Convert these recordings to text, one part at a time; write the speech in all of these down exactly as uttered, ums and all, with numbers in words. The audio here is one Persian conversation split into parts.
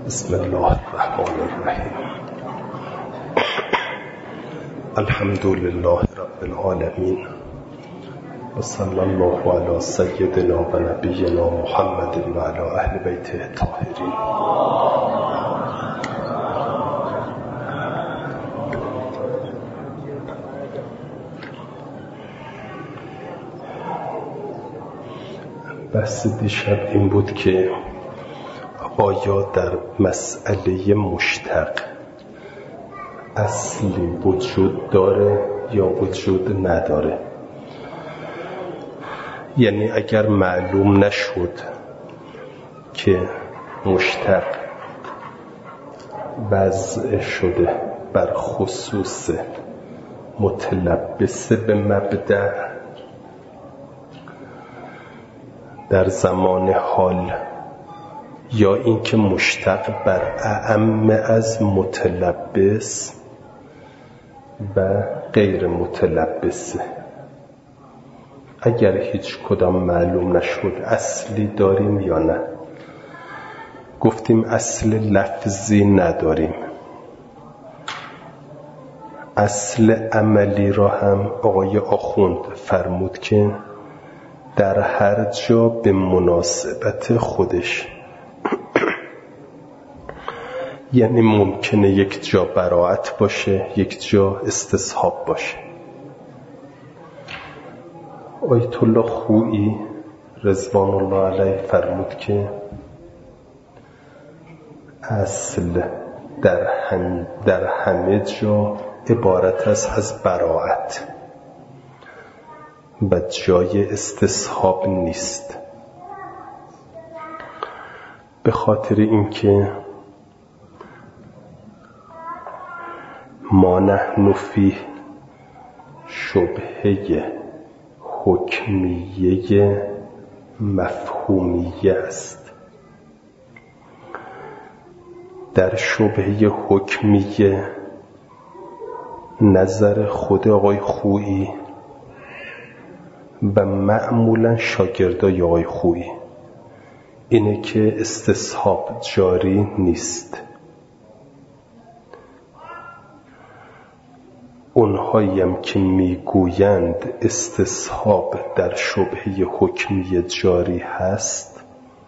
بسم الله الرحمن الرحیم. الحمد لله رب العالمین و صلی الله علی سیدنا و نبینا محمد و علی اهل بیته الطاهرین. بحث دیشب این بود که آیا در مسئله مشتق اصلی وجود داره یا وجود نداره؟ یعنی اگر معلوم نشد که مشتق وضع شده بر خصوص متلبس به مبدأ در زمان حال، یا اینکه مشتق بر اعم از متلبس و غیر متلبسه، اگر هیچ کدام معلوم نشد اصلی داریم یا نه؟ گفتیم اصل لفظی نداریم. اصل عملی را هم آقای آخوند فرمود که در هر جا به مناسبت خودش، یعنی ممکنه یک جا براءت باشه، یک جا استصحاب باشه. آیت الله خویی رضوان الله علیه فرمود که اصل در هم در همه جا عبارت است از براءت و جای استصحاب نیست، به خاطر اینکه ما نحن فیه شبهه حکمیه مفهومیه است. در شبهه حکمیه نظر خود آقای خویی و معمولا شاگردای آقای خویی اینه که استصحاب جاری نیست. اونهایی هم که میگویند استصحاب در شبهه حکمی جاری هست،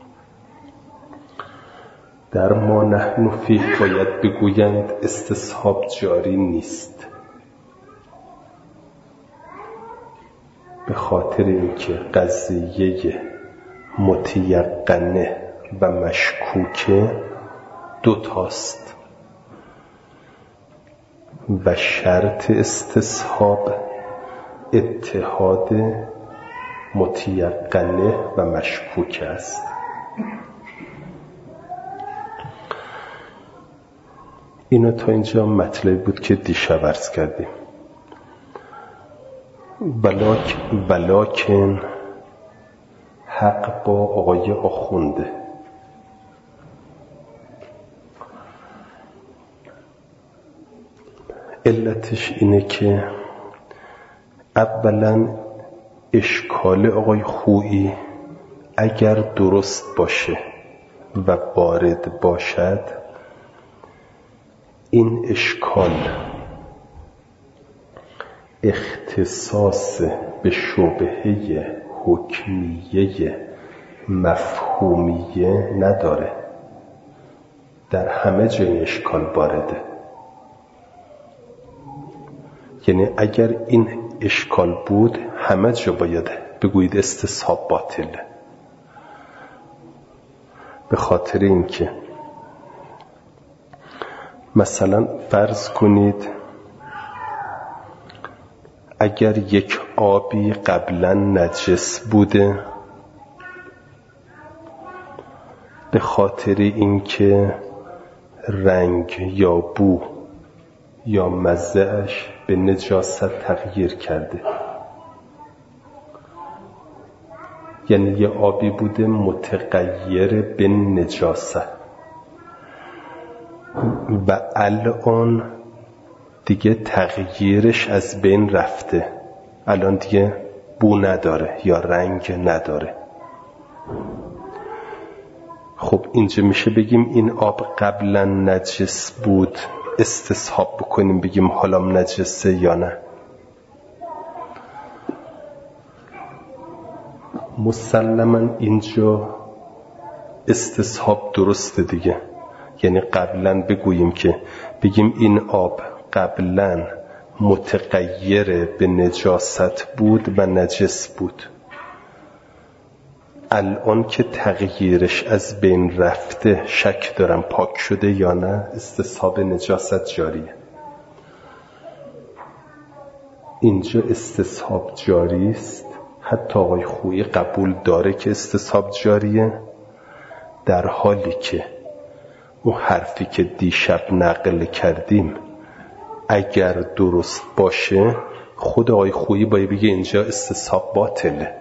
در ما نحن فیه باید بگویند استصحاب جاری نیست، به خاطر اینکه قضیه متیقنه و مشکوکه دو تاست و شرط استصحاب اتحاد متیقنه و مشکوک است. اینو تا اینجا مطلبی بود که دیشب عرض کردیم. ولکن ولکن حق با آقای آخونده. علتش اینه که اولا اشکال آقای خویی اگر درست باشه و وارد باشد، این اشکال اختصاص به شبهه حکمیه مفهومیه نداره، در همه جای اشکال وارده. یعنی اگر این اشکال بود همه جا باید بگویید استصحاب باطله، به خاطر اینکه مثلا فرض کنید اگر یک آبی قبلا نجس بوده، به خاطر اینکه رنگ یا بو یا مزه‌اش به نجاست تغییر کرده، یعنی یه آبی بوده متغیر به نجاست و الان دیگه تغییرش از بین رفته، الان دیگه بو نداره یا رنگ نداره. خب اینجا میشه بگیم این آب قبلا نجس بود، استصحاب بکنیم بگیم حالا نجسه یا نه؟ مسلما اینجا استصحاب درسته دیگه، یعنی قبلا بگوییم که بگیم این آب قبلا متغیر به نجاست بود و نجس بود، الان که تغییرش از بین رفته شک دارم پاک شده یا نه، استصحاب نجاست جاریه. اینجا استصحاب جاری است، حتی آقای خویی قبول داره که استصحاب جاریه، در حالی که اون حرفی که دیشب نقل کردیم اگر درست باشه خود آقای خویی باید بگه اینجا استصحاب باطله،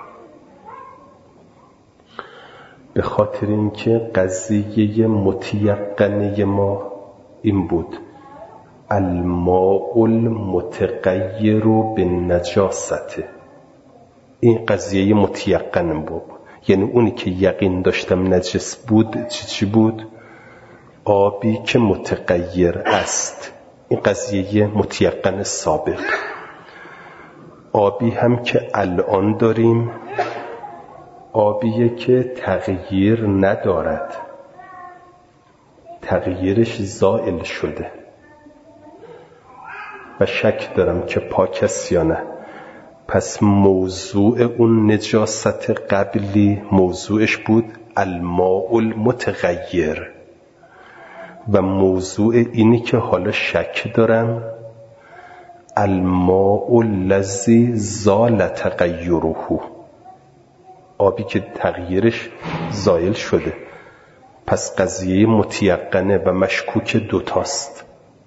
به خاطر اینکه قضیه متیقنه ما این بود الماء المتغیر بالنجاسته، این قضیه متیقن بود، یعنی اونی که یقین داشتم نجس بود چی چی بود؟ آبی که متغیر است، این قضیه متیقن سابق. آبی هم که الان داریم آبیه که تغییر ندارد، تغییرش زائل شده و شک دارم که پاک است یا نه. پس موضوع اون نجاست قبلی موضوعش بود الماء المتغیر و موضوع اینی که حالا شک دارم الماء الذی زال تغیره، آبی که تغییرش زائل شده. پس قضیه متیقنه و مشکوک دوتاست.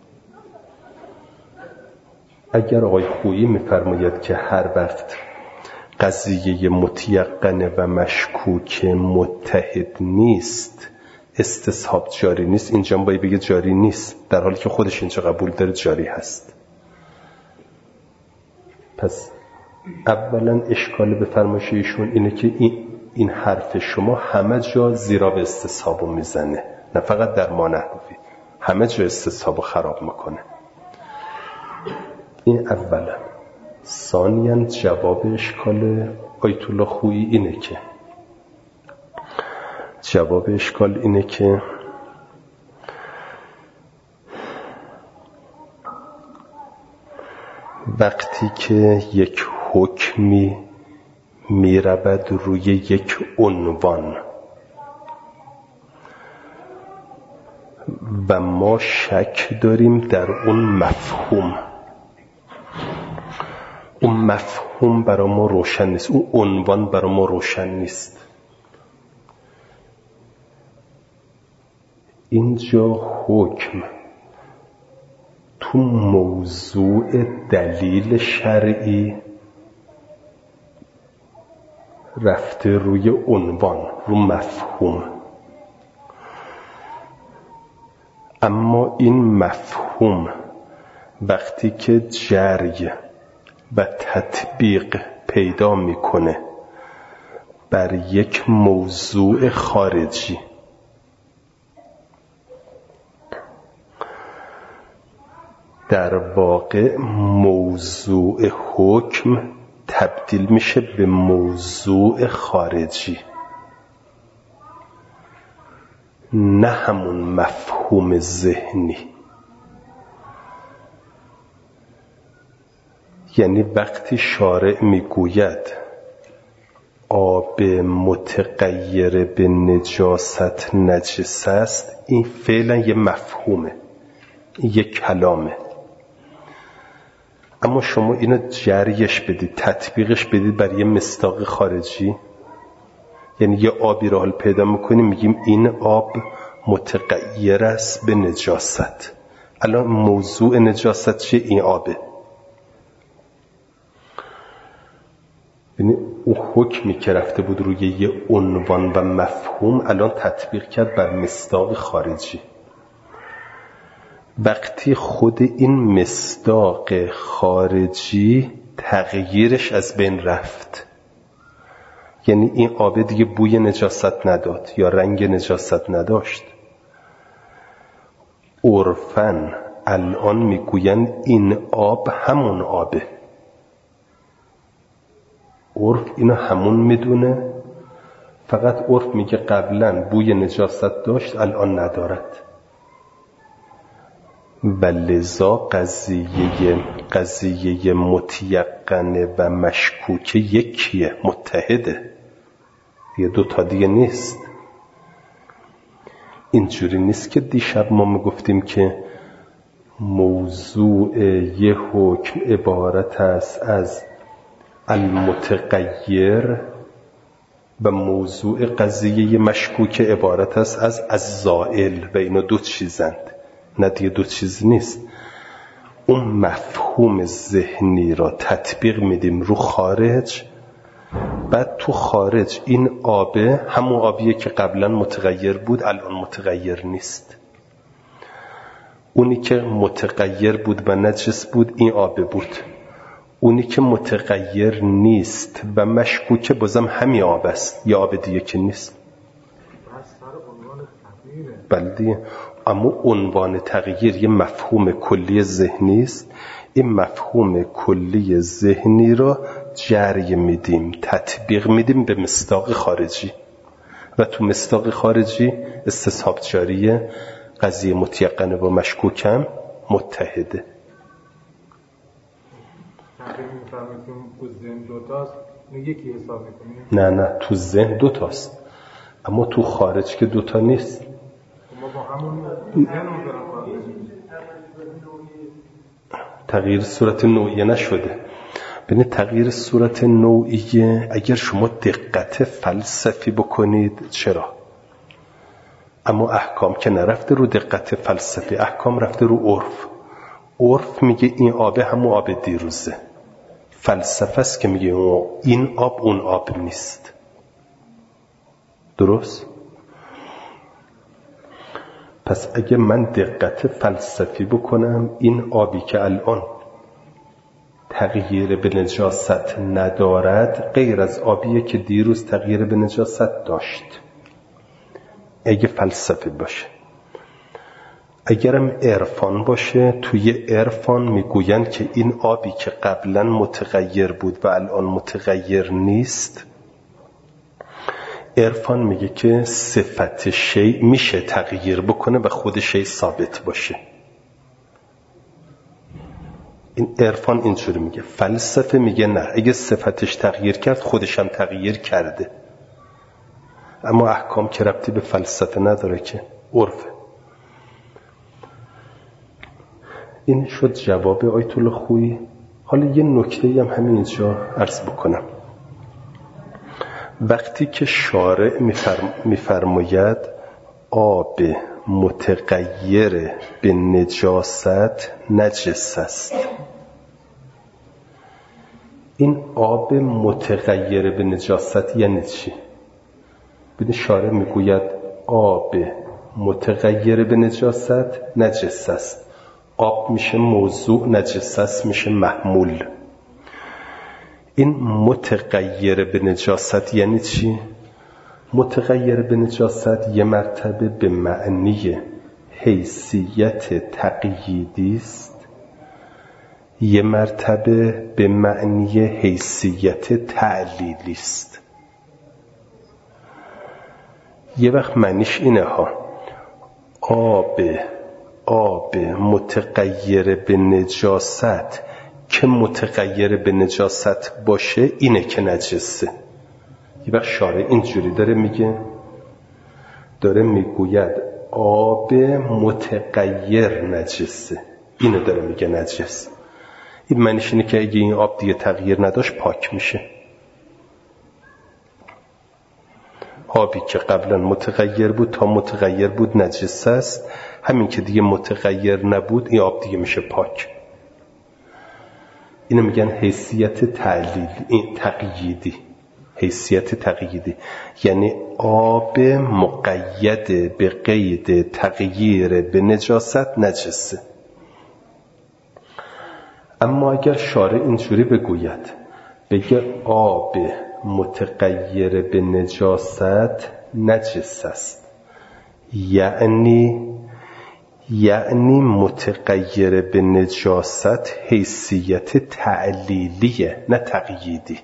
اگر آقای خویی می‌فرماید که هر وقت قضیه متیقنه و مشکوک متحد نیست استصحاب جاری نیست، اینجا باید بگه جاری نیست، در حالی که خودش اینجا قبول داره جاری هست. پس اولا اشکال به فرمایش ایشون اینه که این, این حرف شما همه جا زیرا به استصحابو میزنه، نه فقط در ما نحوی، همه جا استصحابو خراب میکنه. این اولا. ثانیاً جواب اشکال آیت الله خویی اینه که جواب اشکال اینه که وقتی که یک حکمی میرود روی یک عنوان و ما شک داریم در اون مفهوم، اون مفهوم برای ما روشن نیست، اون عنوان برای ما روشن نیست، اینجا حکم تو موضوع دلیل شرعی رفته روی عنوان، رو مفهوم، اما این مفهوم وقتی که جری و تطبیق پیدا میکنه بر یک موضوع خارجی، در واقع موضوع حکم تبدیل میشه به موضوع خارجی، نه همون مفهوم ذهنی. یعنی وقتی شارع میگوید آب متغیر به نجاست نجس است، این فعلا یه مفهومه، یه کلامه، اما شما اینو جریش بدید، تطبیقش بدید بر یه مصداق خارجی. یعنی یه آبی رو حال پیدا میکنیم میگیم این آب متغیر است به نجاست، الان موضوع نجاست چیه؟ این آبه. یعنی اون حکمی که رفته بود روی یه عنوان و مفهوم الان تطبیق کرد بر مصداق خارجی. وقتی خود این مصداق خارجی تغییرش از بین رفت، یعنی این آب دیگه بوی نجاست نداد یا رنگ نجاست نداشت. عرفاً الان میگوین این آب همون آبه. عرف اینو همون میدونه، فقط عرف میگه قبلا بوی نجاست داشت الان ندارد. و لذا قضیه قضیه متیقنه و مشکوکه یکیه، متحده، یه دوتا دیگه نیست. اینجوری نیست که دیشب ما میگفتیم که موضوع یه حکم عبارت است از المتغیر و موضوع قضیه مشکوک عبارت است از الزائل و اینا دو چیزند. نه دیگه دو چیز نیست. اون مفهوم ذهنی را تطبیق میدیم رو خارج، بعد تو خارج این آبه همون آبیه که قبلا متغیر بود الان متغیر نیست. اونی که متغیر بود و نجس بود این آبه بود. اونی که متغیر نیست و مشکوکه بازم همین آب است، یا آب دیگه که نیست. بله، اما عنوان تغییر یه مفهوم کلی ذهنی است. این مفهوم کلی ذهنی را جری میدیم، تطبیق میدیم به مصداق خارجی و تو مصداق خارجی استصحاب جاریه، قضیه متیقنه و مشکوکم متحده. تو ذهن دوتاست، یکی حساب میکنیم؟ نه نه، تو ذهن دوتاست اما تو خارج که دوتا نیست. ما با همون ذهن تغییر صورت نوعیه نشده. ببین تغییر صورت نوعیه اگر شما دقت فلسفی بکنید چرا، اما احکام که نرفته رو دقت فلسفی، احکام رفته رو عرف. عرف میگه این آب همون آب دیروزه. فلسفه است که میگه این آب اون آب نیست. درست؟ پس اگه من دقت فلسفی بکنم این آبی که الان تغییر به نجاست ندارد غیر از آبیه که دیروز تغییر به نجاست داشت، اگه فلسفی باشه. اگرم عرفان باشه، توی عرفان میگوین که این آبی که قبلا متغیر بود و الان متغیر نیست، عرفان میگه که صفت شیء میشه تغییر بکنه و خود شیء ثابت باشه. این عرفان اینجوری میگه. فلسفه میگه نه، اگه صفتش تغییر کرد خودش هم تغییر کرده. اما احکام که ربطی به فلسفه نداره که عرفه. این شد جواب آیت الله خویی. حالا یه نکته هم همین اینجا عرض بکنم. وقتی که شارع میفرم میفرماید آب متغیر به نجاست نجس است، این آب متغیر به نجاست یعنی چی؟ ببین شارع میگوید آب متغیر به نجاست نجس است. آب میشه موضوع، نجاست میشه محمول. این متغیر به نجاست یعنی چی؟ متغیر به نجاست یه مرتبه به معنی حیثیت تقییدی است، یه مرتبه به معنی حیثیت تعلیلی است. یه وقت معنیش اینه ها، آب آب متغیر به نجاست که متغیر به نجاست باشه اینه که نجسه. یه وقت شارع اینجوری داره میگه، داره میگوید آب متغیر نجسه، اینو داره میگه نجس. این معنیش اینه که اگه این آب دیگه تغییر نداشت پاک میشه. آبی که قبلا متغیر بود تا متغیر بود نجس است، همین که دیگه متغیر نبود این آب دیگه میشه پاک. اینو میگن حیثیت تعلیل، این تقییدی. حیثیت تقییدی یعنی آب مقید به قید تغییر به نجاست نجسه. اما اگر شارع اینجوری بگوید، بگه آب متغیر به نجاست نجس است. یعنی یعنی متغیر به نجاست حیثیت تعلیلیه نه تقییدی.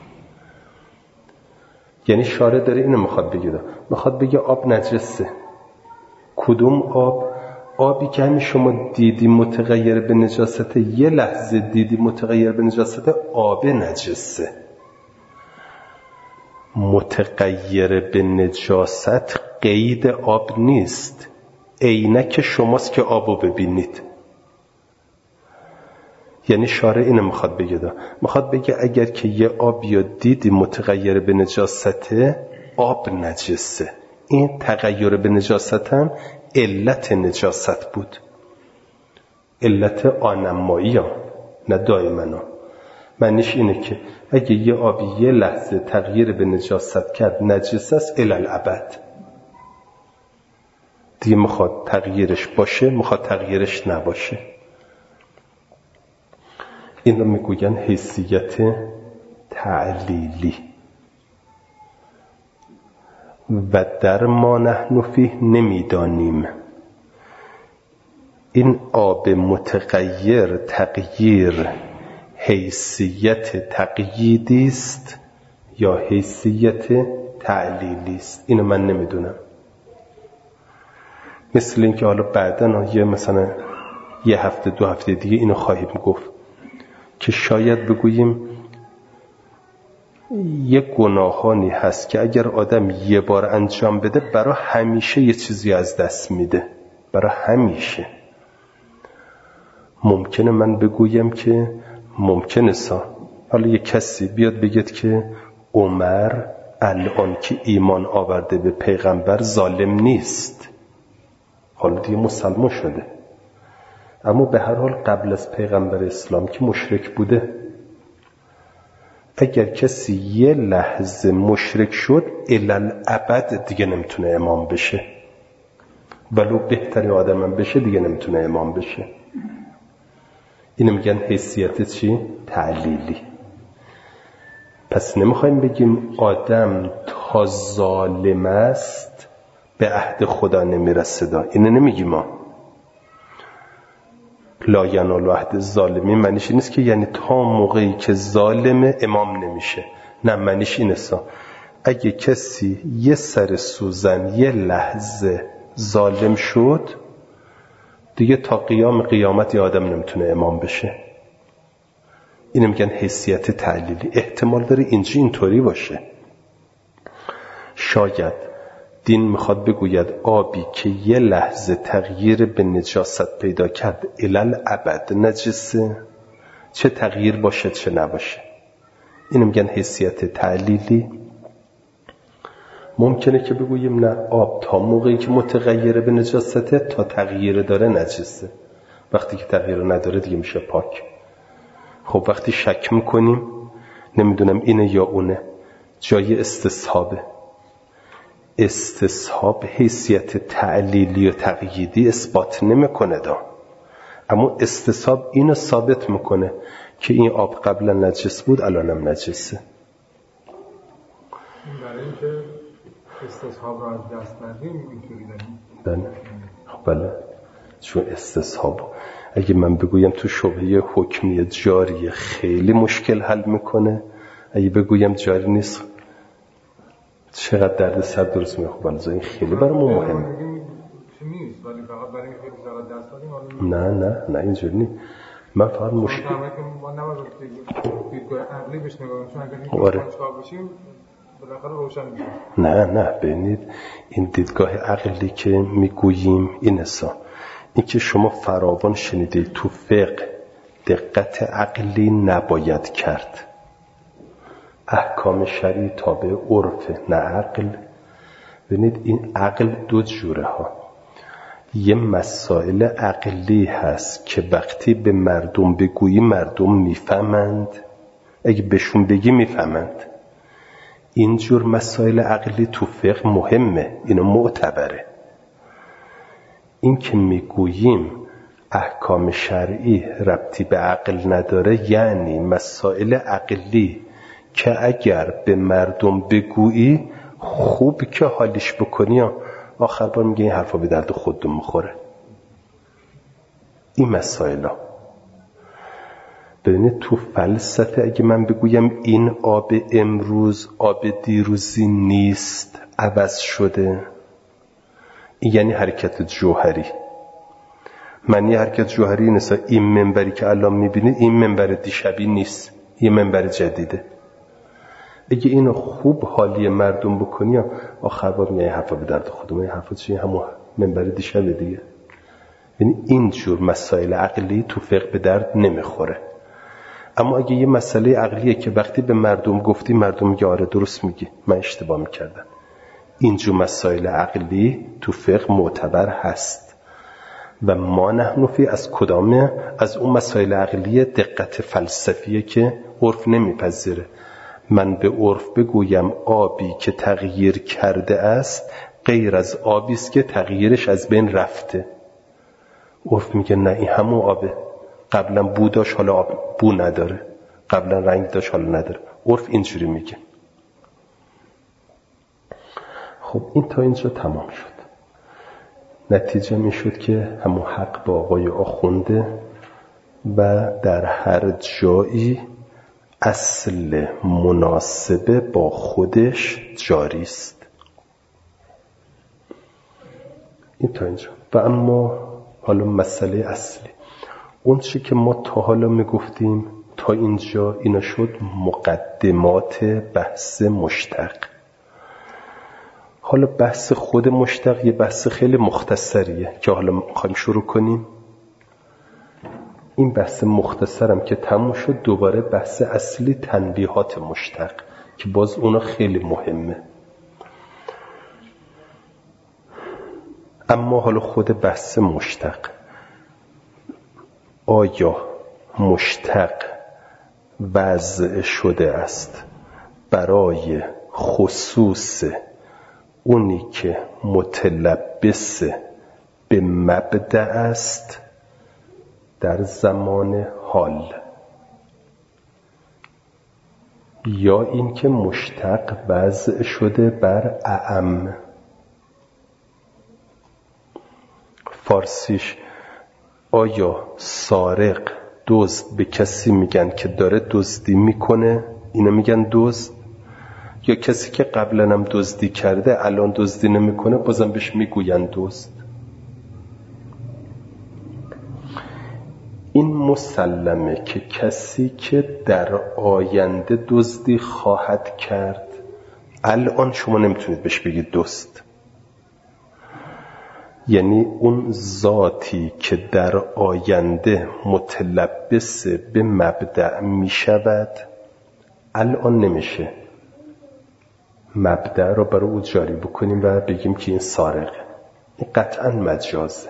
یعنی شارع داره اینو میخواد بگه میخواد بگه آب نجسه. کدوم آب؟ آبی که همین شما دیدی متغیر به نجاست، یه لحظه دیدی متغیر به نجاست، آب نجسه. متغیر به نجاست قید آب نیست، عینک شماست که آبو ببینید. یعنی شارع اینو میخواد بگه دا. میخواد بگه اگر که یه آب یا دیدی متغیر به نجاسته، آب نجسه. این تغییر به نجاست هم علت نجاست بود، علت آنمایی ها نه دائما. معنیش اینه که اگه یه آبی یه لحظه تغییر به نجاست کرد نجس است الالعبد. دیگه میخواد تغییرش باشه میخواد تغییرش نباشه. این رو میگوین حیثیت تعلیلی. و در ما نحن فیه نمیدانیم این آب متغیر تغییر حیثیت تقییدی است یا حیثیت تعلیلی است. اینو من نمیدونم. مثل این که حالا بعداً یه مثلا یه هفته دو هفته دیگه اینو خواهیم گفت که شاید بگوییم یه گناهانی هست که اگر آدم یه بار انجام بده برای همیشه یه چیزی از دست میده، برای همیشه. ممکنه من بگویم که ممکنه سا حالا یه کسی بیاد بگید که عمر الان که ایمان آورده به پیغمبر ظالم نیست، حالا دیگه مسلمان شده، اما به هر حال قبل از پیغمبر اسلام که مشرک بوده. اگر کسی یه لحظه مشرک شد الالعبد دیگه نمیتونه امام بشه، ولو بهتری آدم هم بشه دیگه نمیتونه امام بشه. اینو میگن حیثیت چی؟ تعلیلی. پس نمیخوایم بگیم آدم تا ظالم است به عهد خدا نمیرسه. اینو نمیگیم ما. لا ینال عهد ظالمین معنیش نیست که یعنی تا موقعی که ظالم امام نمیشه. نه، معنیش اینه سا اگه کسی یه سر سوزن یه لحظه ظالم شد دیگه تا قیام قیامت یه آدم نمیتونه امام بشه. اینو میگن حیثیت تعلیلی. احتمال داره اینجا اینطوری باشه. شاید دین میخواد بگوید آبی که یه لحظه تغییر به نجاست پیدا کرد الالعبد نجسه، چه تغییر باشه چه نباشه. اینو میگن حیثیت تعلیلی. ممکنه که بگوییم نه، آب تا موقعی که متغیر به نجاسته تا تغییر داره نجسه، وقتی که تغییر نداره دیگه میشه پاک. خب وقتی شک میکنیم نمیدونم اینه یا اونه، جای استصحابه. استصحاب حیثیت تعلیلی و تقییدی اثبات نمیکنه دا، اما استصحاب اینو ثابت میکنه که این آب قبلا نجس بود الانم نجسه. برای اینکه استصحاب رو از دست ندیم اینطوری داریم. بله خب بله، چون استصحاب اگه من بگویم تو شبهه حکمی جاری خیلی مشکل حل میکنه، اگه بگویم جاری نیست چقدر درد سر درست میخواد. این خیلی برای ما مهمه. نیست ولی فقط برای اینکه خیلی زیاد دست دادیم. نه نه نه اینجوری نیست. من فقط مشکل ما نباید دیدگاه عقلی بهش نگاه کنیم، چون اگه این کار باشیم بالاخره روشن میشه. نه نه ببینید این دیدگاه عقلی که میگوییم این اصلا این که شما فراوان شنیدید تو فقه دقت عقلی نباید کرد. احکام شرعی تابع عرفه نه عقل. ببینید این عقل دو جوره ها. یه مسائل عقلی هست که وقتی به مردم بگویی مردم میفهمند، اگه بهشون بگی میفهمند. اینجور مسائل عقلی تو فقه مهمه، اینو معتبره. این که میگوییم احکام شرعی ربطی به عقل نداره یعنی مسائل عقلی که اگر به مردم بگویی خوب که حالیش بکنی، آخر بار میگه این حرفا به درد خودتون میخوره. این مسائل ها ببینید تو فلسفه اگه من بگویم این آب امروز آب دیروزی نیست، عوض شده، این یعنی حرکت جوهری. معنی حرکت جوهری نیست این منبری که الان میبینید این منبر دیشبی نیست، این منبر جدیده. اگه اینو خوب حالی مردم بکنی آخر بار میگه حرفا به درد خودم، این حرفا چیه؟ همون منبر دیشبه دیگه. یعنی اینجور مسائل عقلی تو فقه به درد نمیخوره. اما اگه یه مسئله عقلیه که وقتی به مردم گفتی مردم میگه آره درست میگی، من اشتباه میکردم، اینجور مسائل عقلی تو فقه معتبر هست. و ما نحن فی از کدامه؟ از اون مسائل عقلی دقت فلسفیه که عرف نمیپذیره. من به عرف بگویم آبی که تغییر کرده است غیر از آبی است که تغییرش از بین رفته. عرف میگه نه این همون آبه، قبلا بو داشت حالا آب بو نداره، قبلا رنگ داشت حالا نداره. عرف اینجوری میگه. خب این تا اینجا تمام شد. نتیجه میشد که همون حق با آقای آخونده و در هر جایی اصل مناسبه با خودش جاری است. این تا اینجا. و اما حالا مسئله اصلی، اون چی که ما تا حالا میگفتیم تا اینجا اینا شد مقدمات بحث مشتق. حالا بحث خود مشتق یه بحث خیلی مختصریه که حالا میخوایم شروع کنیم. این بحث مختصرم که تموم شد دوباره بحث اصلی تنبیهات مشتق که باز اونا خیلی مهمه. اما حالا خود بحث مشتق، آیا مشتق وضع شده است برای خصوص اونی که متلبس به مبدأ است در زمان حال، یا این که مشتق وضع شده بر اعم؟ فارسیش آیا سارق دزد به کسی میگن که داره دزدی میکنه اینو میگن دزد، یا کسی که قبلا هم دزدی کرده الان دزدی نمیکنه بازم بهش میگوین دزد؟ این مسلمه که کسی که در آینده دزدی خواهد کرد الان شما نمیتونید بهش بگید دزد. یعنی اون ذاتی که در آینده متلبس به مبدأ می شود الان نمیشه مبدأ رو برای او جاری بکنیم و بگیم که این سارقه. این قطعا مجازه.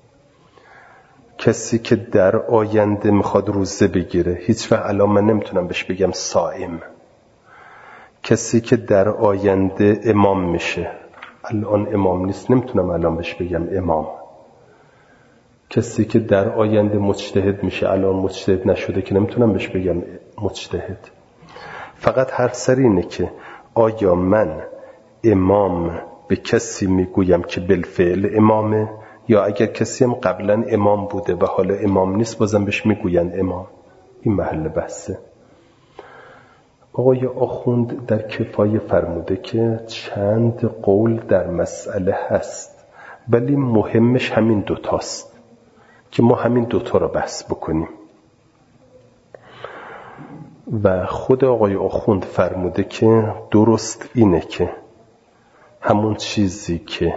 کسی که در آینده میخواد روزه بگیره هیچ وقت الان من نمیتونم بهش بگم صائم. کسی که در آینده امام میشه الان امام نیست نمیتونم الان بهش بگم امام. کسی که در آینده مجتهد میشه الان مجتهد نشده که نمیتونم بهش بگم مجتهد. فقط هر سر اینه که آیا من امام به کسی میگویم که بالفعل امامه، یا اگر کسی هم قبلا امام بوده و حالا امام نیست بازم بهش میگوین امام. این محل بحثه. آقای آخوند در کفایه فرموده که چند قول در مسئله هست ولی مهمش همین دوتاست که ما همین دوتا را بحث بکنیم. و خود آقای آخوند فرموده که درست اینه که همون چیزی که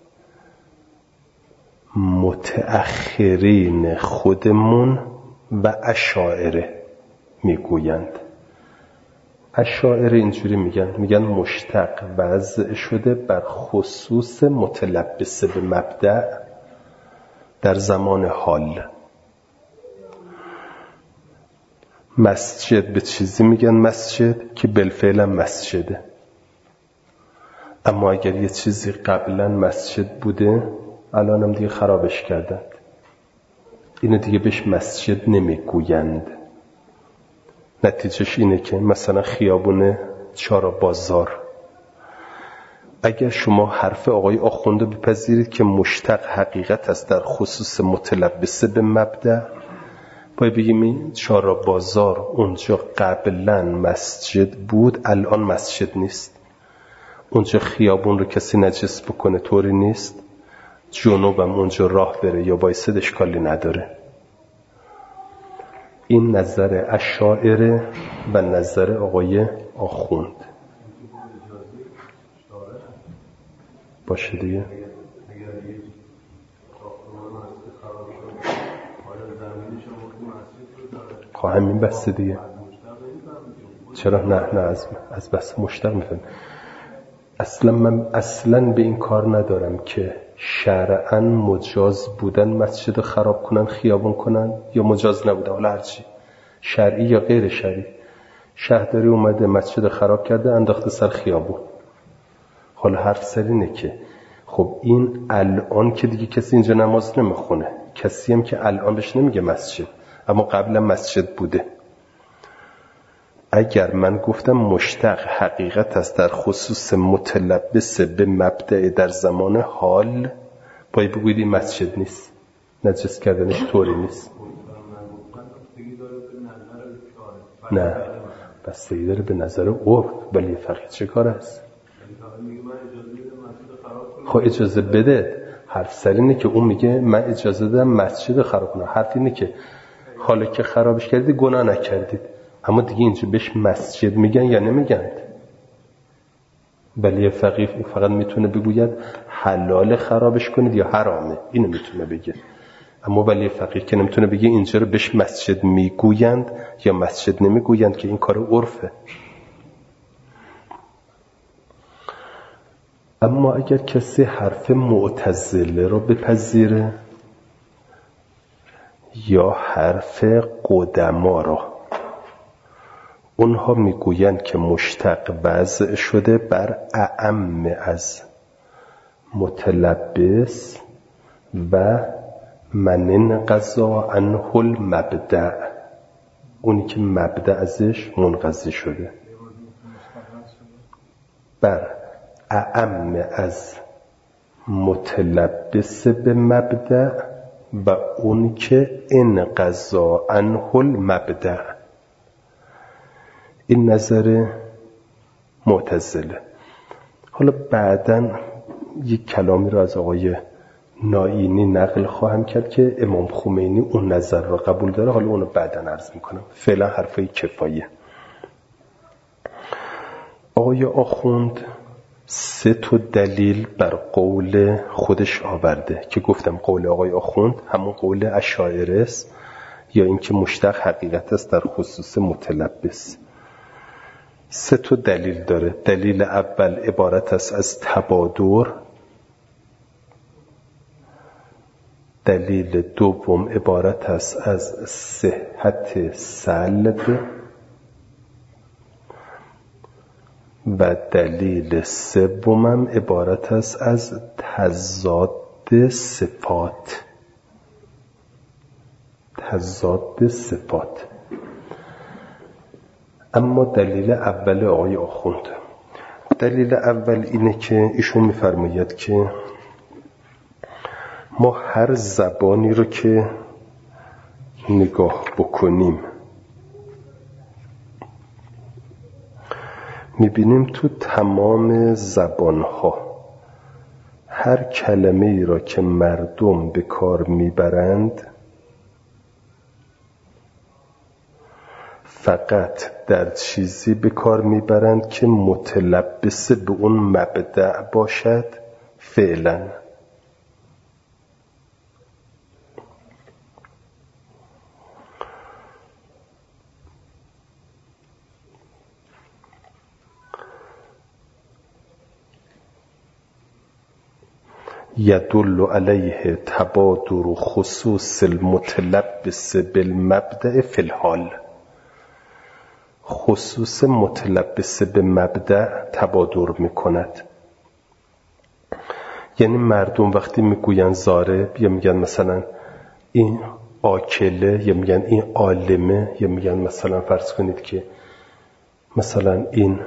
متأخرین خودمون و اشاعره میگویند. اشاعره اینجوری میگن، میگن مشتق وضع شده بر خصوص متلبس به مبدأ در زمان حال. مسجد به چیزی میگن مسجد که بالفعل مسجده، اما اگر یه چیزی قبلا مسجد بوده الان هم دیگه خرابش کردند، اینو دیگه بهش مسجد نمیگویند. نتیجهش اینه که مثلا خیابون چهار بازار، اگر شما حرف آقای آخونده بپذیرید که مشتق حقیقت است در خصوص متلبسه به مبدأ، باید بگیم این چهار بازار اونجا قبلا مسجد بود، الان مسجد نیست. اونجا خیابون رو کسی نجس بکنه طوری نیست، جنوبم اونجا راه بره یا بایسد اشکالی نداره. این نظر اشاعره و نظر آقای آخوند باشه دیگه. خواهد همین بسته دیگه. چرا نه نه از, از بس مشتق میفهم. اصلا من اصلا به این کار ندارم که شرعاً مجاز بودن مسجد خراب کنن، خیابون کنن، یا مجاز نبودن، حالا هرچی شرعی یا غیر شرعی. شهرداری اومده مسجد خراب کرده انداخته سر خیابون. حالا حرف سر اینه که خب این الان که دیگه کسی اینجا نماز نمیخونه، کسی هم که الان بهش نمیگه مسجد، اما قبلا مسجد بوده. اگر من گفتم مشتق حقیقت است در خصوص متلبس به مبدأ در زمان حال، باید بگوید این مسجد نیست، نجس کردنش طوری نیست. نه بستگی داره به نظر عرف، ولی فقیه چه کار است؟ خب اجازه بده. حرف سر اینه که اون میگه من اجازه دادم مسجد خراب کنم. حرف اینه که حالا که خرابش کردید گناه نکردید، اما دیگه اینجا بهش مسجد میگن یا نمیگن؟ ولی فقیه فقط میتونه بگوید حلال خرابش کنید یا حرامه، اینو میتونه بگه. اما ولی فقیه که نمیتونه بگه اینجا رو بهش مسجد میگویند یا مسجد نمیگویند، که این کار عرفه. اما اگر کسی حرف معتزله رو بپذیره یا حرف قدما را، اونها میگویند که مشتق وضع شده بر اعم از متلبس و من انقضا عنه المبدأ، اونی که مبدأ ازش منقضی شده، بر اعم از متلبس به مبدأ و اونی که انقضا عنه المبدأ. این نظر معتزله. حالا بعداً یک کلامی را از آقای نائینی نقل خواهم کرد که امام خمینی اون نظر را قبول داره، حالا اونو بعداً عرض میکنم. فعلا حرفای کفایه. آقای آخوند سه تا دلیل بر قول خودش آورده که گفتم قول آقای آخوند همون قول اشاعره است، یا اینکه مشتق حقیقت است در خصوص متلبس. سه تا دلیل داره. دلیل اول عبارت است از تبادر، دلیل دوم عبارت است از صحت سلب و دلیل سومم عبارت است از تضاد صفات. تضاد صفات. اما دلیل اول آقای آخوند، دلیل اول اینه که ایشون میفرماید که ما هر زبانی رو که نگاه بکنیم میبینیم تو تمام زبانها هر کلمه ای را که مردم به کار میبرند فقط در چیزی به کار میبرند که متلبس به اون مبدأ باشد فعلا. یدل علیه تبادر خصوص المتلبس بالمبدأ فی الحال. خصوص متلبس به مبدأ تبادر میکند. یعنی مردم وقتی میگوین ضارب یا میگن مثلا این آکله، یا میگن این عالمه، یا میگن مثلا فرض کنید که مثلا این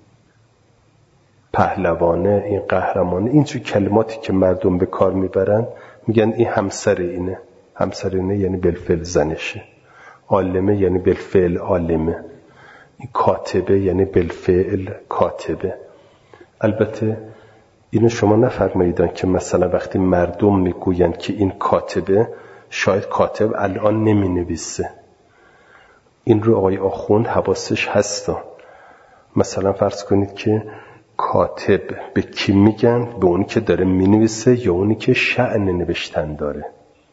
پهلوانه، این قهرمانه، این چه کلماتی که مردم به کار میبرن، میگن این همسر اینه. همسر اینه یعنی بالفعل زنشه. عالمه یعنی بالفعل عالمه. این کاتبه یعنی بالفعل کاتبه. البته اینو شما نفرماییدن که مثلا وقتی مردم میگوین که این کاتبه، شاید کاتب الان نمی نویسه. این رو آقای آخوند حواسش هستا. مثلا فرض کنید که کاتب به کی میگن؟ به اونی که داره مینویسه یا اونی که شأن نوشتن داره؟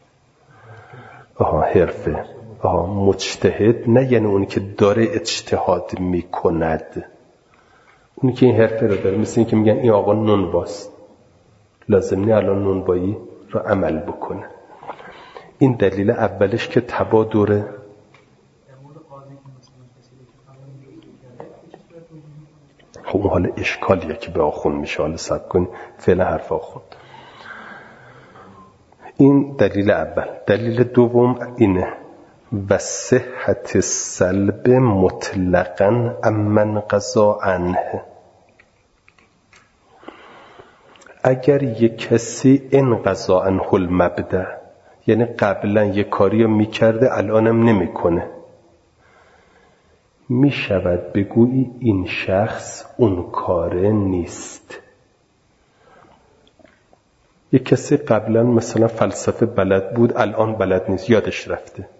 آها حرفه. آها مجتهد نه یعنی اونی که داره اجتهاد میکند، اونی که این حرفه رو داره. مثل این که میگن این آقا نونباست، لازم نه الان نونبایی رو عمل بکنه. این دلیل اولش که تبادره. خب اون حال اشکالیه که به آخون میشه. حالا سب کنی فعلا حرف آخون. این دلیل اول. دلیل دوم اینه و صحت سلب مطلقاً امن قضا عنه. اگر یک کسی انقضا عنه المبدأ، یعنی قبلا یک کاری رو میکرده الانم نمیکنه، میشود بگویی این شخص اون کاره نیست. یک کسی قبلا مثلا فلسفه بلد بود، الان بلد نیست، یادش رفته.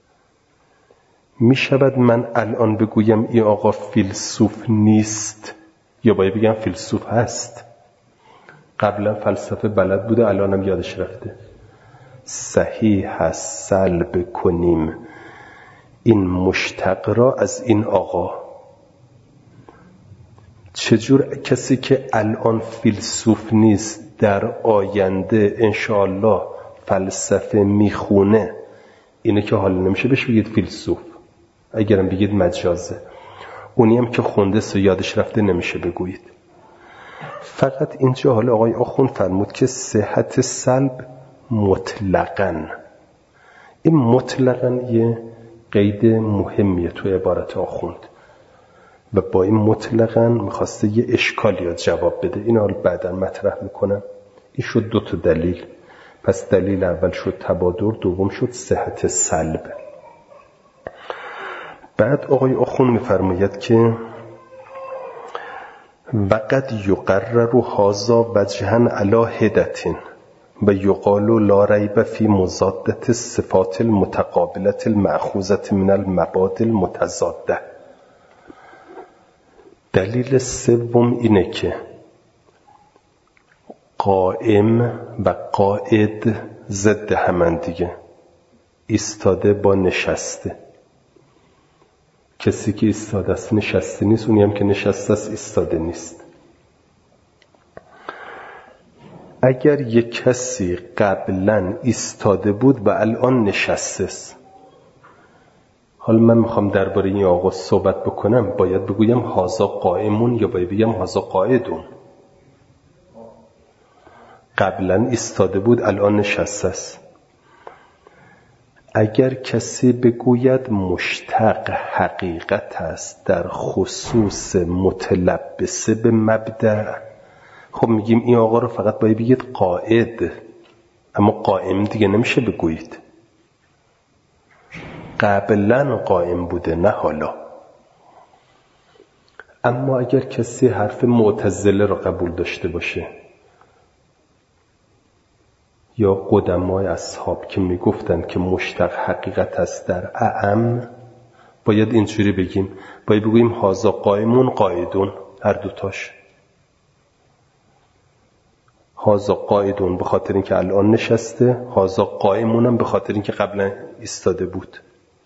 میشود من الان بگویم این آقا فیلسوف نیست، یا باید بگم فیلسوف هست؟ قبلا فلسفه بلد بوده، الانم یادش رفته. صحیح هست سلب کنیم این مشتق را از این آقا. چجور کسی که الان فیلسوف نیست در آینده انشاءالله فلسفه میخونه، اینه که حالا نمیشه بهش بگید فیلسوف، اگرم بگید مجازه. اونی هم که خونده سو یادش رفته نمیشه بگویید. فقط اینجا حالا آقای آخوند فرمود که صحت سلب مطلقاً. این مطلقاً یه قید مهمیه تو عبارت آخوند و با این مطلقاً میخواسته یه اشکالی جواب بده. این حال بعدا مطرح میکنم. این شد دو تا دلیل. پس دلیل اول شد تبادر، دوم شد صحت سلب. بعد آقای آخوند میفرماید که وقد یقرر هذا وجها علی هدة و یقال لا ریب فی مضادة الصفات المتقابلة المأخوذة من المبادئ المتضاده. دلیل سوم اینه که قائم و قائد ضد همن دیگه، ایستاده با نشسته. کسی که ایستاده است نشسته نیست، اونی هم که نشسته است ایستاده نیست. اگر یک کسی قبلا ایستاده بود و الان نشسته است، حالا من میخوام درباره این آقا صحبت بکنم، باید بگویم هازا قائمون یا باید بگم هازا قائدون؟ قبلا ایستاده بود الان نشسته است. اگر کسی بگوید مشتق حقیقت است در خصوص متلبسه به مبدأ، خب میگیم این آقا رو فقط باید بگید قائد، اما قائم دیگه نمیشه بگویید. قبلا قائم بوده نه حالا. اما اگر کسی حرف معتزله رو قبول داشته باشه یا قدمای اصحاب که میگفتن که مشتق حقیقت است در اعم، باید اینجوری بگیم، باید بگوییم هازا قائمون قائدون، هر دوتاش. هازا قائدون به خاطر اینکه الان نشسته، هازا قائمون هم به خاطر اینکه قبلا ایستاده بود.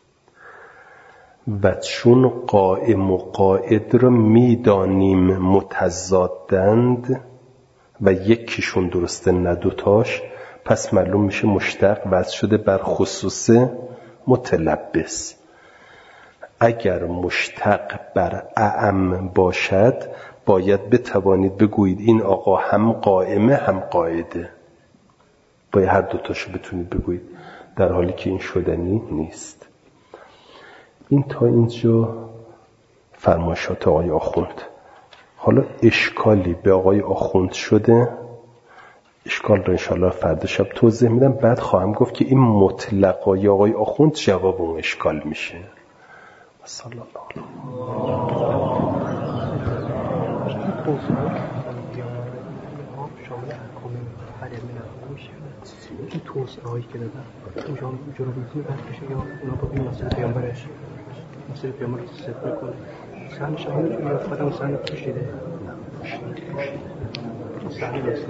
و چون قائم و قائد رو میدانیم متضادند و یکیشون درسته نه دوتاش، پس معلوم میشه مشتق وضع شده بر خصوص متلبس. اگر مشتق بر اعم باشد باید بتوانید بگویید این آقا هم قائمه هم قائده، باید هر دوتاشو بتونید بگویید. در حالی که این شدنی نیست. این تا اینجا فرمایشات آقای آخوند. حالا اشکالی به آقای آخوند شده، اشکال رو انشاءالله فردا شب توضیح میدم. بعد خواهم گفت که این مطلقای آقای آخوند جواب اون اشکال میشه. صلی الله این توسعه هایی که دادن اونجا جلو میتونه رد بشه یا اونا با این مسئله پیامبرش مسئله پیامبر رو صدق میکنه. سحن شهانه توی افتاده اون سحن پوشیده سحن نیست.